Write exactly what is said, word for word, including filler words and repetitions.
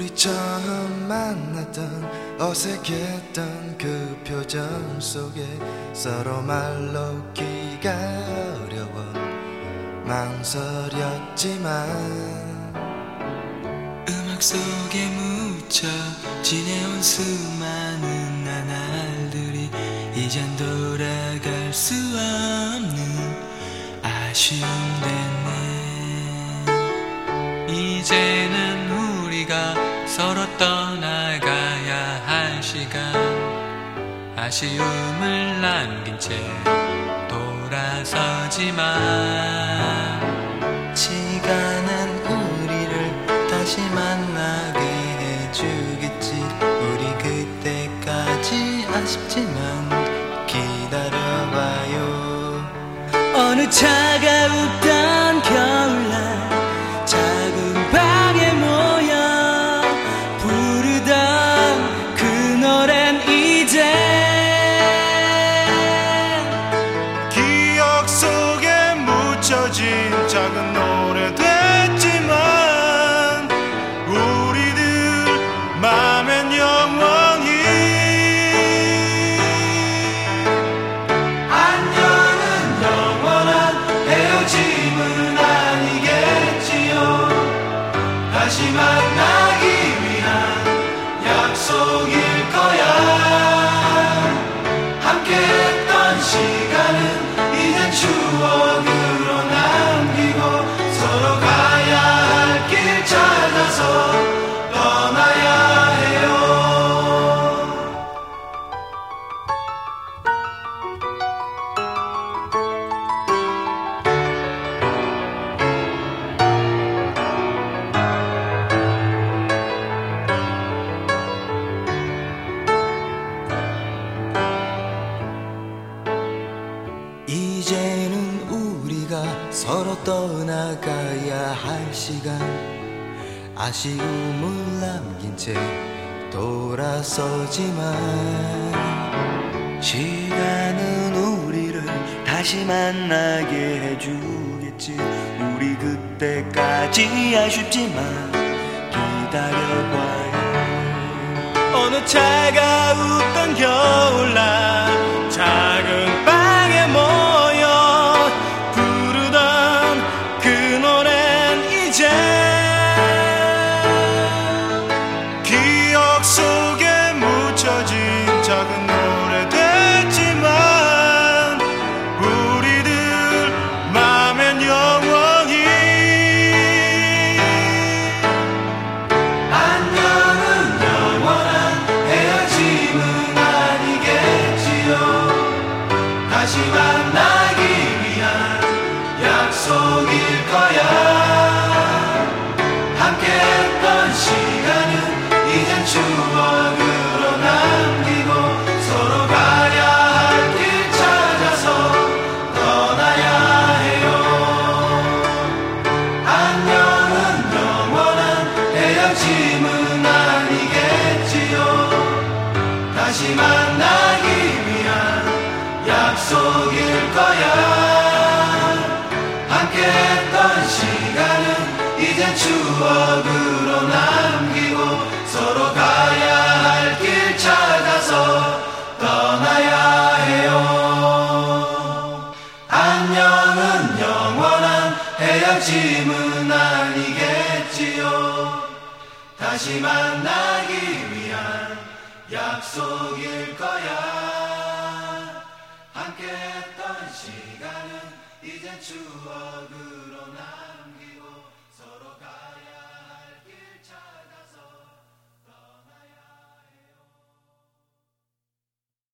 우리 처음 만났던 어색했던 그 표정 속에 서로 말로 기가 어려워 망설였지만 음악 속에 묻혀 지내온 수많은 나날들이 이젠 돌아갈 수 없는 아쉬움 됐네. 이제는 우리가 서로 떠나가야 할 시간, 아쉬움을 남긴 채 돌아서지만 시간은 우리를 다시 만나게 해주겠지. 우리 그때까지 아쉽지만 기다려봐요. 어느 차가웠던 겨울날 작은 방에 모여 부르던 그 노래는 이제 기억 속에 묻혀진 작은 노래 됐지만 우리들 맘엔 영원히 안녕은 영원한 헤어짐은 아니겠지요. 다시 만나기 위한 약속일 거야. 함께했던 시간은 이젠 추억으로 남기고 서로 가야 할 길 찾아서 떠나야 해요. 이제는 우리가 서로 떠나가야 할 시간, 아쉬움을 남긴 채 돌아서지만 시간은 우리를 다시 만나게 해주겠지. 우리 그때까지 아쉽지만 기다려봐요. 어느 차가웠던 겨울날 작은 방에 모여 부르던 그 노래는 이제 기억 속에 묻혀진 작은 노래 됐지만 우리들 맘엔 영원히 안녕은 영원한 헤어짐은 아니겠지요. 다시 만나기 위한 약속일 거야. 함께했던 시간은 이젠 추억으로 남기고 서로 가야 할 길 찾아서 떠나야 해요. 안녕은 영원한 헤어짐은 아니겠지요. 다시 만나기 위한 약속일 거야. 함께했던 시간은 이젠 추억으로 남기고 서로 가야 할 길 찾아서 떠나야 해요. 안녕은 영원한 헤어짐은 아니겠지요. 다시 만나기 위한 약속일 거야. 함께했던 시간은 이젠 추억으로